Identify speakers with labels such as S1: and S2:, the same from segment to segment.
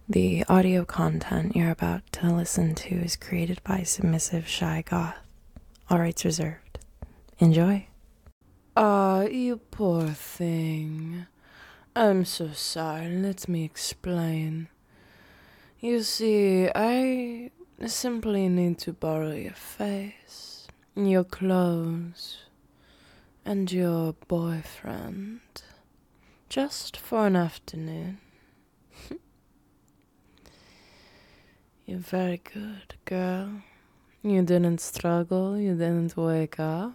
S1: The audio content you're about to listen to is created by Submissive Shy Goth. All rights reserved. Enjoy.
S2: You poor thing. I'm so sorry. Let me explain. You see, I simply need to borrow your face, your clothes, and your boyfriend. Just for an afternoon. You're very good, girl. You didn't struggle, you didn't wake up.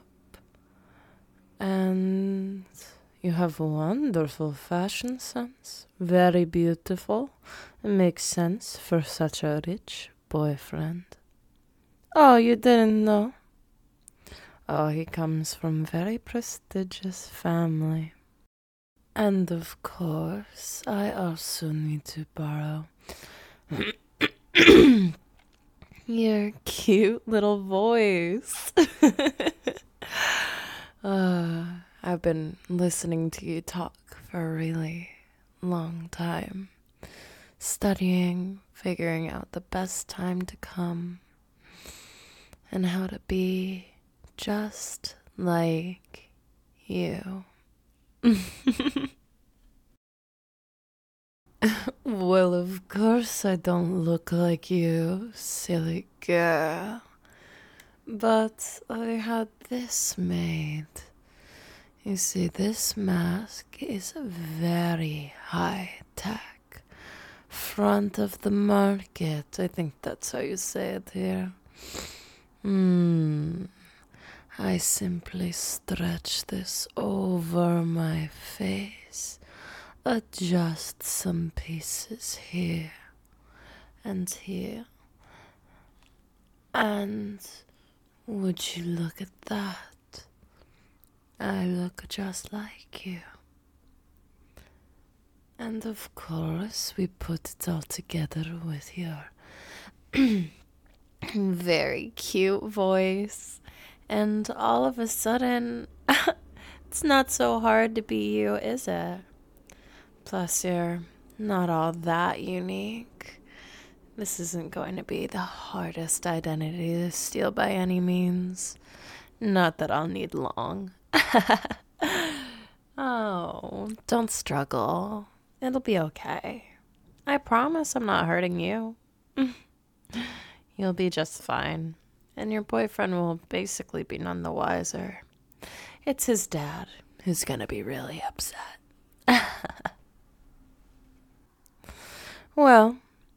S2: And you have wonderful fashion sense. Very beautiful. It makes sense for such a rich boyfriend. Oh, you didn't know? Oh, he comes from very prestigious family. And of course, I also need to borrow your cute little voice. I've been listening to you talk for a really long time. Studying, figuring out the best time to come, and how to be just like you. Well, of course I don't look like you, silly girl. But I had this made. You see, this mask is very high tech. Front of the market. I think that's how you say it here. I simply stretch this over my face. Adjust some pieces here and here. And would you look at that? I look just like you. And of course, we put it all together with your very cute voice. And all of a sudden, it's not so hard to be you, is it? Plus, you're not all that unique. This isn't going to be the hardest identity to steal by any means. Not that I'll need long. Oh, don't struggle. It'll be okay. I promise I'm not hurting you. You'll be just fine. And your boyfriend will basically be none the wiser. It's his dad who's gonna be really upset. Well,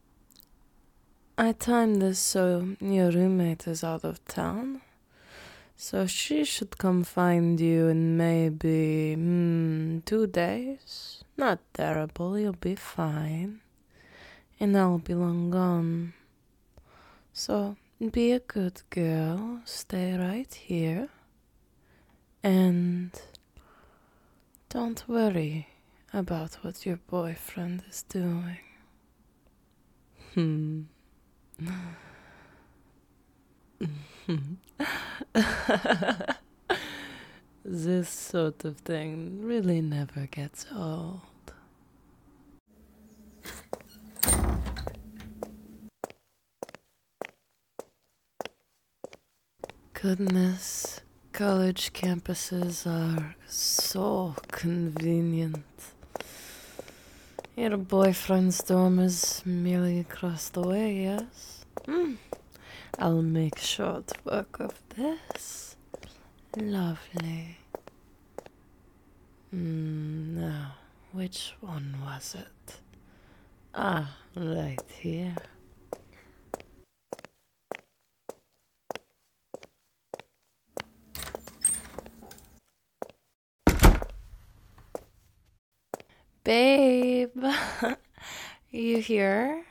S2: I timed this so your roommate is out of town. So she should come find you in maybe 2 days. Not terrible, you'll be fine. And I'll be long gone. So be a good girl, stay right here. And don't worry about what your boyfriend is doing. This sort of thing really never gets old. Goodness, college campuses are so convenient. Your boyfriend's dorm is merely across the way, yes? I'll make short work of this. Lovely. Now, which one was it? Ah, right here. Babe, you here?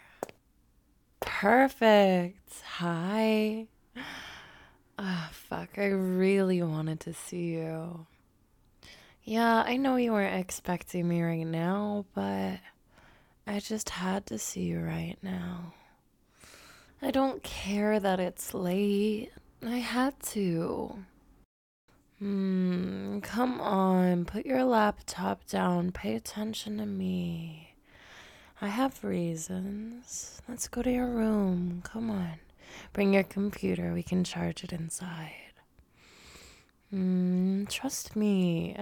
S2: Perfect. Hi. Ah, fuck, I really wanted to see you. Yeah, I know you weren't expecting me right now, but I just had to see you right now. I don't care that it's late. I had to. Come on, put your laptop down. Pay attention to me. I have reasons. Let's go to your room. Come on. Bring your computer. We can charge it inside. Trust me.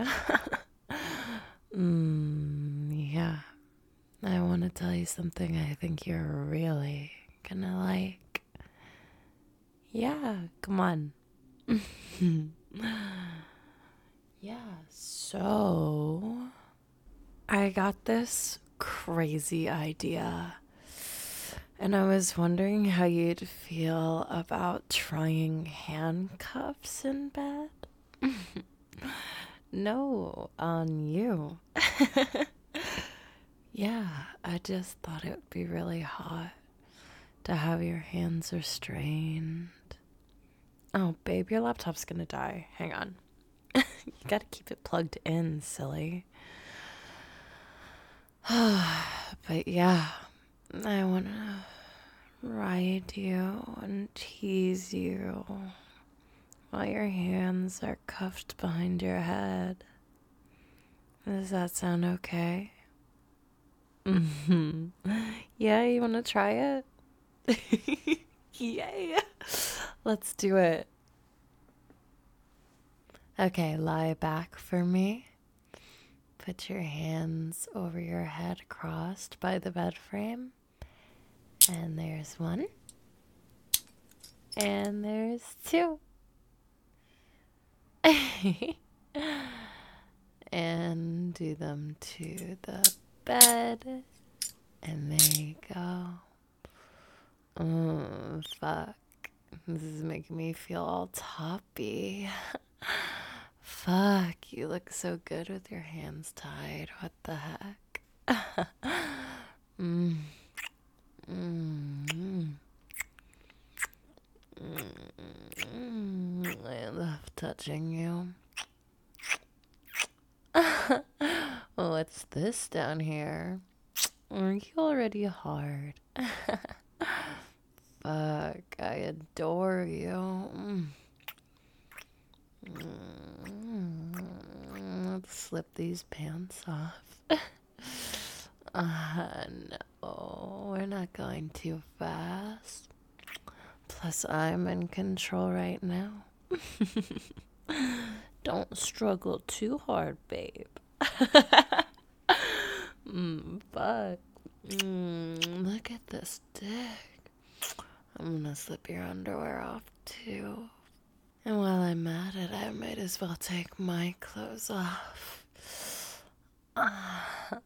S2: Yeah. I want to tell you something I think you're really gonna like. Yeah, come on. Yeah, so I got this crazy idea, and I was wondering how you'd feel about trying handcuffs in bed. No, on you. Yeah, I just thought it would be really hot to have your hands restrained. Oh, babe, your laptop's gonna die. Hang on. You gotta keep it plugged in, silly. But yeah, I wanna ride you and tease you while your hands are cuffed behind your head. Does that sound okay? Yeah, you wanna try it? Yay! Let's do it. Okay, lie back for me. Put your hands over your head crossed by the bed frame. And there's one. And there's two. And do them to the bed. And there you go. Oh, fuck. This is making me feel all toppy. Fuck, you look so good with your hands tied. What the heck? I love touching you. What's this down here? Aren't you already hard? Fuck, I adore you. Let's slip these pants off. No, we're not going too fast. Plus, I'm in control right now. Don't struggle too hard, babe. Fuck. Look at this dick. I'm gonna slip your underwear off too. And while I'm at it, I might as well take my clothes off. Fuck.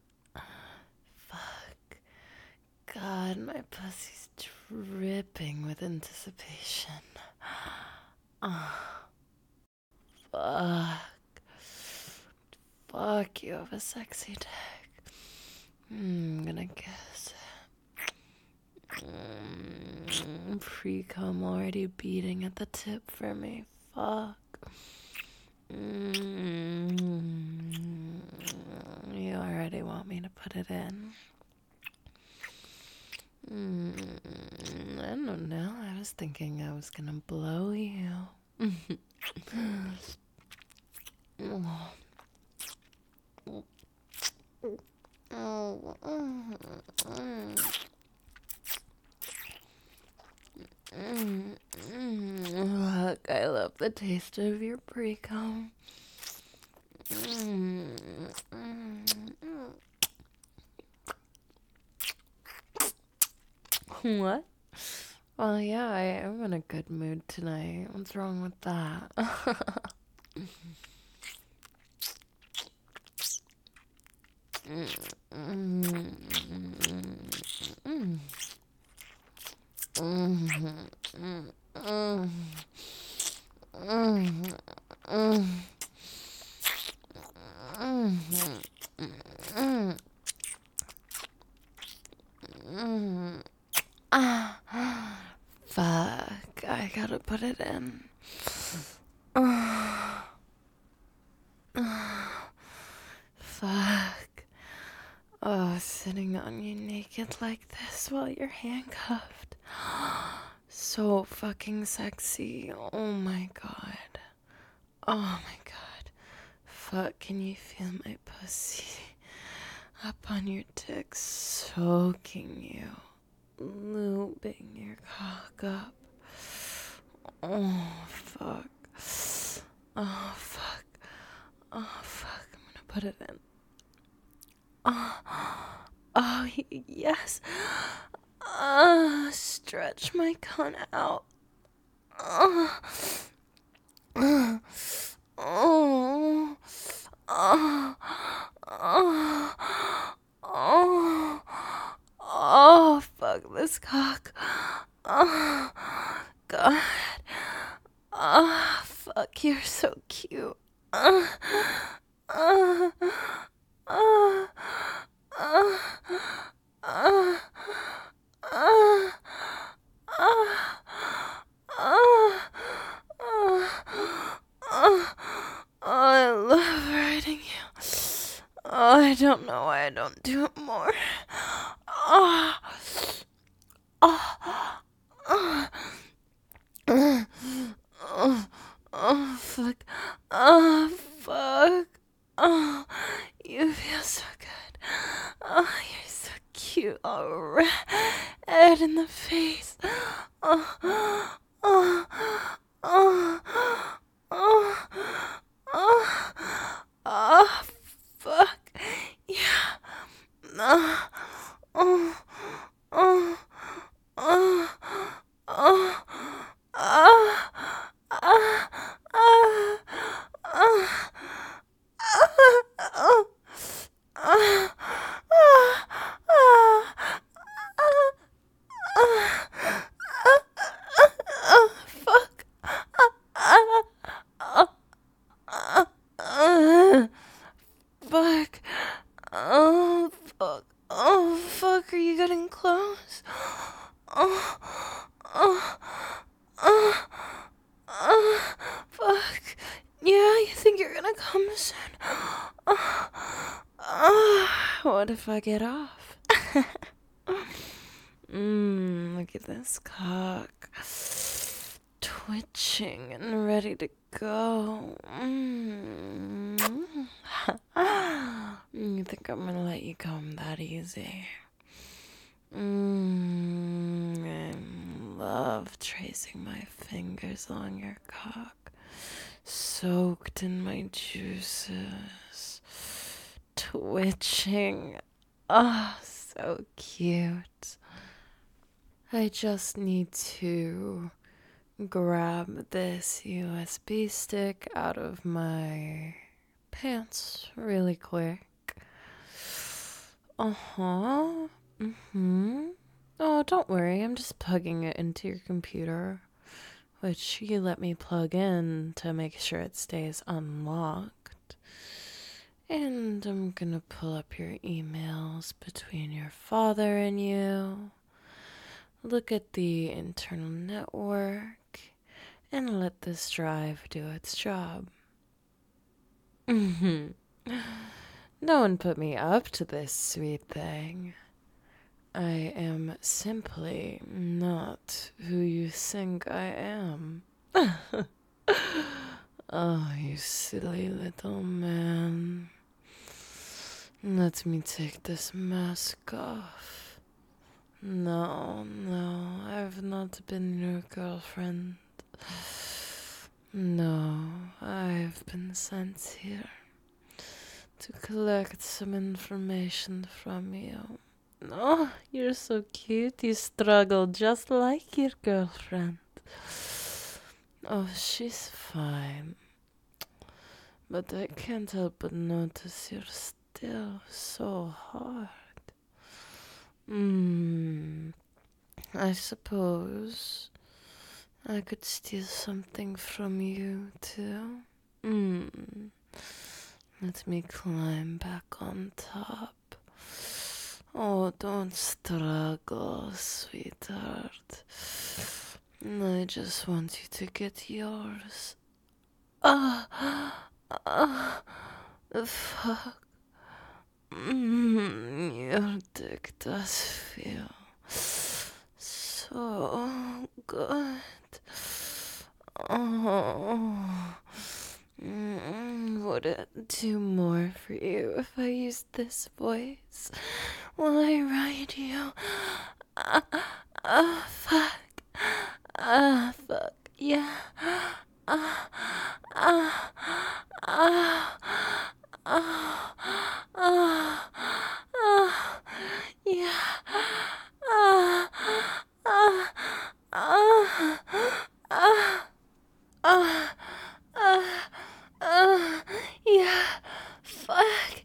S2: God, my pussy's dripping with anticipation. Fuck. Fuck, you have a sexy dick. I'm gonna kiss it. Pre-cum already beating at the tip for me. Fuck. You already want me to put it in. I don't know. I was thinking I was gonna blow you. Look, I love the taste of your pre-cum. What? Well, yeah, I am in a good mood tonight. What's wrong with that? Fuck, I gotta put it in. Fuck. Oh, sitting on you naked like this while you're handcuffed. So fucking sexy. Oh my god. Oh my god. Fuck, can you feel my pussy? up on your dick, soaking you, looping your cock up. Oh, fuck. Oh, fuck. Oh, fuck. I'm gonna put it in. Oh, yes. Stretch my cunt out. Oh, oh, oh, oh, oh, oh, fuck this cock. Oh, God. Oh, fuck, you're so cute. Uh, uh, uh, uh, uh, uh, I love riding you. Oh, I don't know why I don't do it more. Oh, oh, oh, oh, fuck. Oh, fuck. Oh, you feel so good. Oh, you're so cute. Oh, red in the face. Oh, oh, oh, oh, oh, oh, fuck. Yeah. Oh, oh, oh, oh, oh, oh, fuck. Oh, fuck. Oh, fuck. Are you getting close? Oh, oh, oh, oh, fuck. Yeah, you think you're gonna come soon? Oh, oh, what if I get off? Look at this cock. Twitching and ready to go. You think I'm gonna let you come that easy? I love tracing my fingers along your cock, soaked in my juices, twitching. Oh, so cute. I just need to grab this USB stick out of my pants really quick. Uh-huh. Oh, don't worry. I'm just plugging it into your computer, which you let me plug in to make sure it stays unlocked. And I'm gonna pull up your emails between your father and you, look at the internal network, and let this drive do its job. No one put me up to this sweet thing. I am simply not who you think I am. Oh, you silly little man. Let me take this mask off. No, I've not been your girlfriend. No, I've been sent here to collect some information from you. Oh, you're so cute. You struggle just like your girlfriend. Oh, she's fine. But I can't help but notice you're still so hard. I suppose I could steal something from you, too. Let me climb back on top. Oh, don't struggle, sweetheart. I just want you to get yours. Fuck. Your dick does feel so good. Oh, would do more for you if I used this voice while I ride you. Fuck. Fuck. Yeah. Yeah. Yeah. Fuck.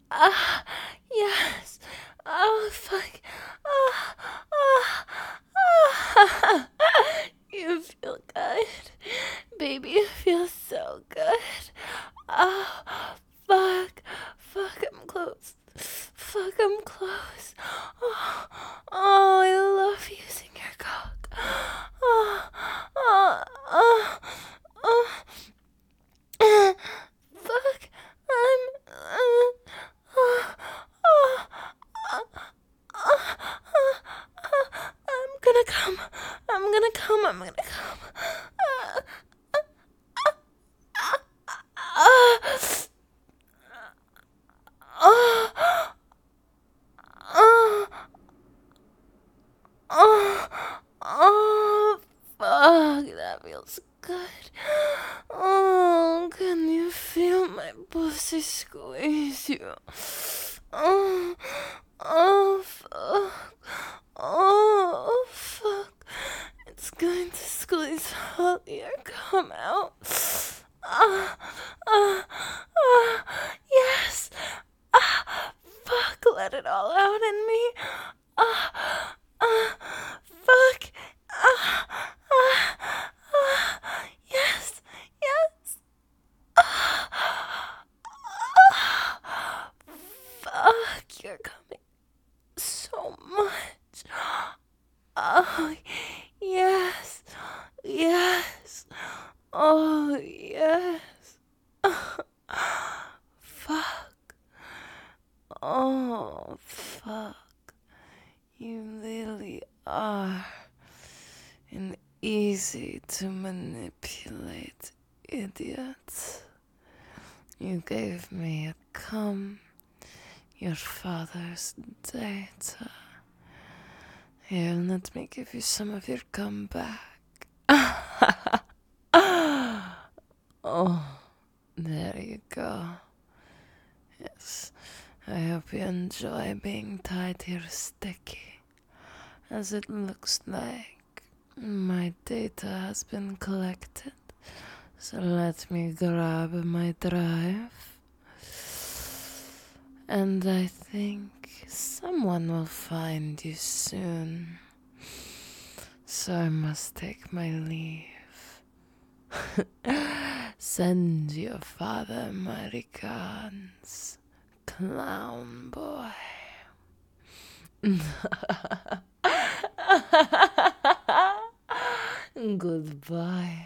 S2: Yes. Oh, fuck. You feel good. Baby, you feel so good. Oh, fuck. Fuck, I'm close. Fuck, I'm close. Oh, I love using your cock. Fuck, I'm gonna come. I'm gonna come. I'm gonna come. Oh, fuck, that feels good. Oh, can you feel my pussy squeeze you? Oh, fuck. Oh, fuck. It's going to squeeze all your cum out. Yes. Fuck, let it all out in me. Fuck. Yes. Yes. Fuck, you're coming so much. Oh, yes. Yes. Oh, yes. Fuck. Oh, fuck. You really are an easy to manipulate idiot. You gave me a cum, your father's data. Here, let me give you some of your cum back. Oh, there you go. Yes, I hope you enjoy being tied here sticky, as it looks like my data has been collected. So let me grab my drive. And I think someone will find you soon. So I must take my leave. Send your father my regards, clown boy. Goodbye.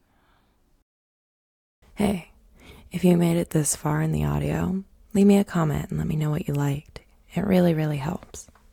S1: Hey, if you made it this far in the audio, leave me a comment and let me know what you liked. It really, really helps.